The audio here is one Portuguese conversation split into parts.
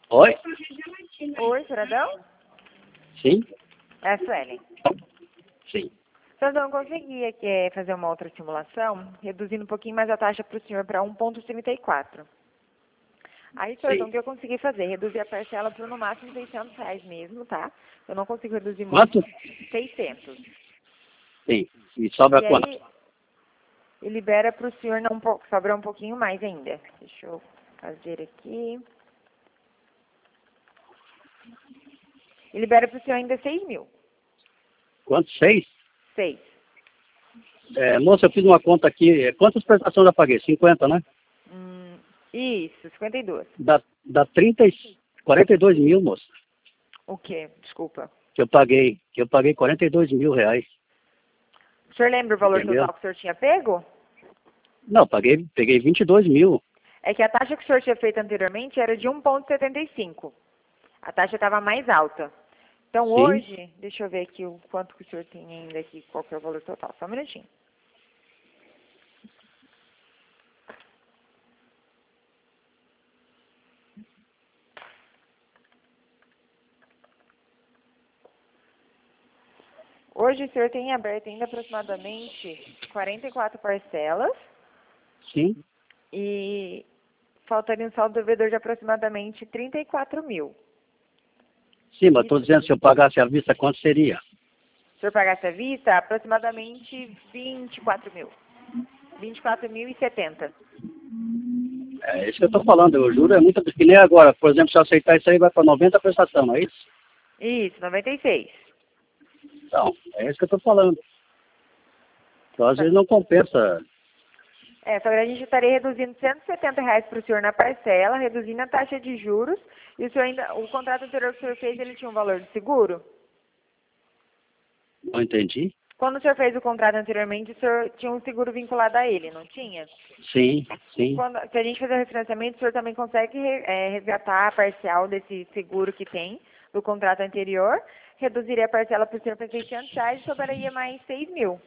Oi? Oi, Fredão? Sim? É a Suelen. Sim. Fredão, consegui aqui fazer uma outra simulação, reduzindo um pouquinho mais a taxa para o senhor para 1,34. Aí, Fredão, o que eu consegui fazer? Reduzir a parcela por no máximo R$ 600 mesmo, tá? Eu não consigo reduzir muito. Quanto? 600. Sim. E sobra E quanto? aí, e libera para o senhor não sobrar um pouquinho mais ainda. Deixa eu fazer aqui. E libera para o senhor ainda 6.000. Quanto? 6? 6. Moça, eu fiz uma conta aqui. Quantas prestações eu paguei? 50, né? Isso, 52. Dá 42 mil, moça. O quê? Desculpa. Que eu paguei 42 mil reais. O senhor lembra o valor Entendeu? total que o senhor tinha pego? Não, peguei 22 mil. É que a taxa que o senhor tinha feito anteriormente era de 1,75. A taxa estava mais alta. Então Sim. hoje, deixa eu ver aqui o quanto que o senhor tem ainda aqui, qual que é o valor total. Só um minutinho. Hoje o senhor tem aberto ainda aproximadamente 44 parcelas Sim. e faltaria um saldo devedor de aproximadamente 34 mil. Sim, mas estou dizendo, se eu pagasse à vista, quanto seria? Se o senhor pagasse à vista, aproximadamente 24 mil. 24.070. É isso que eu estou falando, eu juro, é muito que nem agora. Por exemplo, se eu aceitar isso aí, vai para 90 prestação, não é isso? Isso, 96. Então, é isso que eu estou falando. Então, às vezes não compensa. Só que a gente estaria reduzindo R$ 170 para o senhor na parcela, reduzindo a taxa de juros, e o senhor ainda, o contrato anterior que o senhor fez, ele tinha um valor de seguro? Não entendi? Quando o senhor fez o contrato anteriormente, o senhor tinha um seguro vinculado a ele, não tinha? Sim, sim. Se a gente fizer o refinanciamento, o senhor também consegue resgatar a parcial desse seguro que tem, do contrato anterior, reduziria a parcela para o senhor para R$ 600 e sobraria mais 6.000.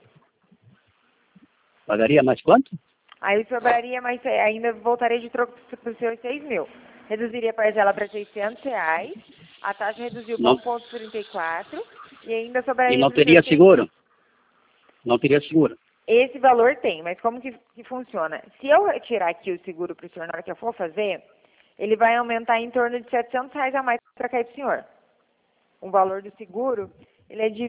Pagaria mais quanto? Aí sobraria mais, ainda voltaria de troco para o senhor 6.000. Reduziria a parcela para R$ 600, a taxa reduziu para Não, 1,34 e ainda e sobraria não para o senhor teria 6.000. seguro? Não teria seguro. Esse valor tem, mas como que funciona? Se eu retirar aqui o seguro para o senhor na hora que eu for fazer, ele vai aumentar em torno de R$ 700 a mais para cair para o senhor. O valor do seguro, ele é de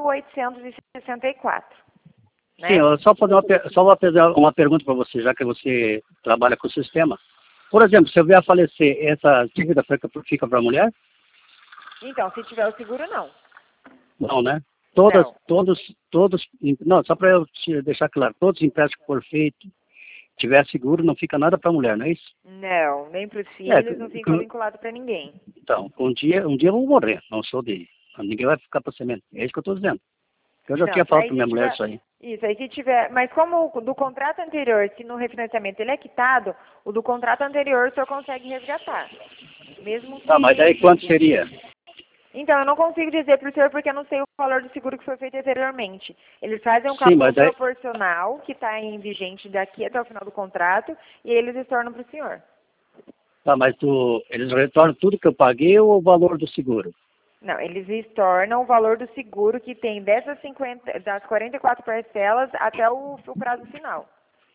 1.864, Sim, né? eu só vou fazer uma pergunta para você, já que você trabalha com o sistema. Por exemplo, se eu vier a falecer, essa dívida fica para a mulher? Então, se tiver o seguro, não. Não, né? Não. Não, só para eu te deixar claro, todos os empréstimos que for feito, tiver seguro, não fica nada para a mulher, não é isso? Não, nem para os É, filhos, não fica vinculado para ninguém. então, um dia eu vou morrer, não sou de. Ninguém vai ficar para semente. É isso que eu estou dizendo. Eu já Não, tinha falado aí para se minha mulher tiver. isso aí. Isso, aí se tiver. Mas como o do contrato anterior, se no refinanciamento ele é quitado, o do contrato anterior o senhor consegue resgatar. Mesmo Tá, mas que. daí quanto seria? Então, eu não consigo dizer para o senhor porque eu não sei o valor do seguro que foi feito anteriormente. Eles fazem um Sim, cálculo mas daí. proporcional que está em vigente daqui até o final do contrato e eles retornam para o senhor. Tá, mas eles retornam tudo que eu paguei ou o valor do seguro? Não, eles estornam o valor do seguro que tem das 44 parcelas até o prazo final.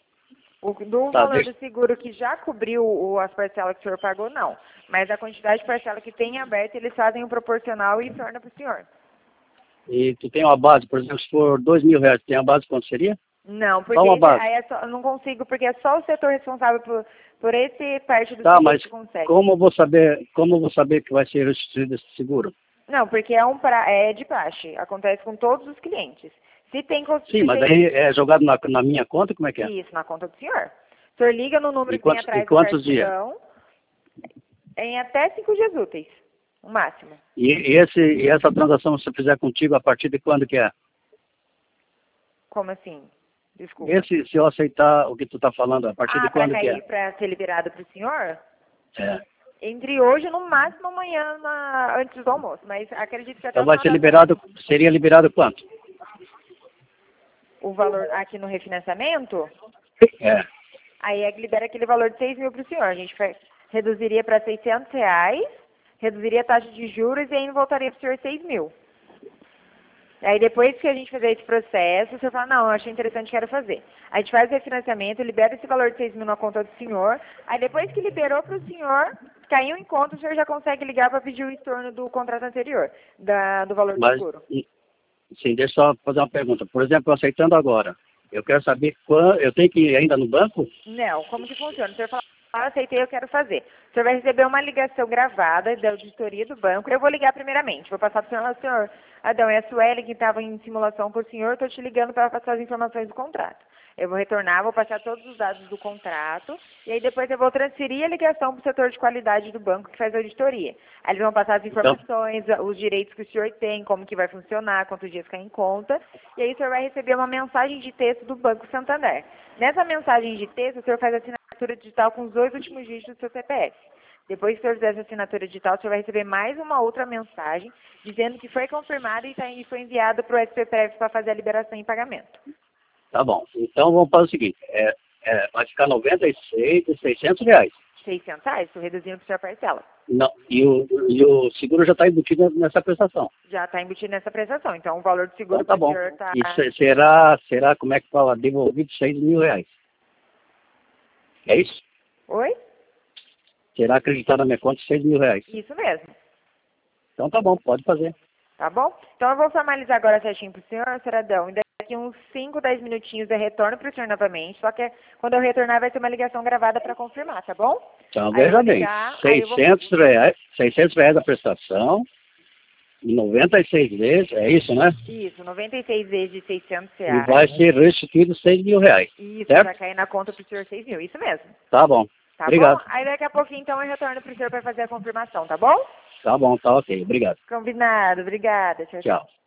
Do Tá, valor do seguro que já cobriu as parcelas que o senhor pagou, não. Mas a quantidade de parcela que tem aberta, eles fazem o proporcional e tornam para o senhor. E tu tem uma base, por exemplo, se for 2 mil reais, tem a base quanto seria? Não, Só porque uma base. eu não consigo, porque é só o setor responsável por esse parte do Tá, seguro mas que consegue. como eu vou saber que vai ser restituído esse seguro? Não, porque é de praxe, acontece com todos os clientes. Se tem, Sim, se mas tem aí é jogado na minha conta, como é que é? isso na conta do senhor. O senhor liga no número Em que tem quantos, em atrás do quantos dias? cartão em até 5 dias úteis, o máximo. E essa transação, se eu fizer contigo, a partir de quando que é? Como assim? Desculpa. Se eu aceitar o que tu está falando, a partir de Para quando que é? cair, para ser liberado para o senhor? É. Entre hoje, no máximo amanhã, antes do almoço. Mas acredito que até Então o vai final ser da tarde. seria liberado quanto? O valor aqui no refinanciamento, É. aí libera aquele valor de 6.000 para o senhor. A gente reduziria para R$ 600 reduziria a taxa de juros e ainda voltaria para o senhor 6 mil. Aí depois que a gente fizer esse processo, o senhor fala, não, eu achei interessante, quero fazer. A gente faz o refinanciamento, libera esse valor de 6 mil na conta do senhor, aí depois que liberou para o senhor, caiu em conta, o senhor já consegue ligar para pedir o estorno do contrato anterior, do valor do Mas, seguro. sim, deixa eu só fazer uma pergunta. Por exemplo, aceitando agora, eu quero saber quando eu tenho que ir ainda no banco? Não, como que funciona? O senhor fala, aceitei, eu quero fazer. O senhor vai receber uma ligação gravada da auditoria do banco. Eu vou ligar primeiramente. Vou passar para o senhor Adão, é a Sueli que estava em simulação com o senhor. Estou te ligando para passar as informações do contrato. Eu vou retornar, vou passar todos os dados do contrato. E aí depois eu vou transferir a ligação para o setor de qualidade do banco que faz a auditoria. Aí eles vão passar as informações, os direitos que o senhor tem, como que vai funcionar, quantos dias cai em conta. E aí o senhor vai receber uma mensagem de texto do Banco Santander. Nessa mensagem de texto, o senhor faz a assinatura digital com os 2 últimos dígitos do seu CPF. Depois que o senhor fizer essa assinatura digital, o senhor vai receber mais uma outra mensagem dizendo que foi confirmado e foi enviado para o SPPF para fazer a liberação em pagamento. Tá bom. Então vamos fazer o seguinte, vai ficar 96 e 600 reais. 600 reais, estou reduzindo para o senhor parcela. Não, e o seguro já está embutido nessa prestação. Já está embutido nessa prestação, então o valor do seguro Então, tá para o bom. senhor está... E será, como é que fala, devolvido 6 mil reais. É isso? Oi? Será acreditado na minha conta 6 mil reais. Isso mesmo. Então tá bom, pode fazer. Tá bom? Então eu vou formalizar agora certinho para o senhor Adão, e daqui uns 5, 10 minutinhos eu retorno para o senhor novamente, só que quando eu retornar vai ter uma ligação gravada para confirmar, tá bom? Então veja bem, 600 reais a prestação, 96 vezes, é isso, né? Isso, 96 vezes de 600 E reais. vai ser restituído 6 mil reais. Isso, certo? vai cair na conta pro senhor 6 mil, isso mesmo. Tá bom. Tá Obrigado. bom? Aí daqui a pouquinho então eu retorno pro senhor para fazer a confirmação, tá bom? Tá bom, tá ok. Obrigado. Combinado, obrigada. Tchau, tchau. Tchau.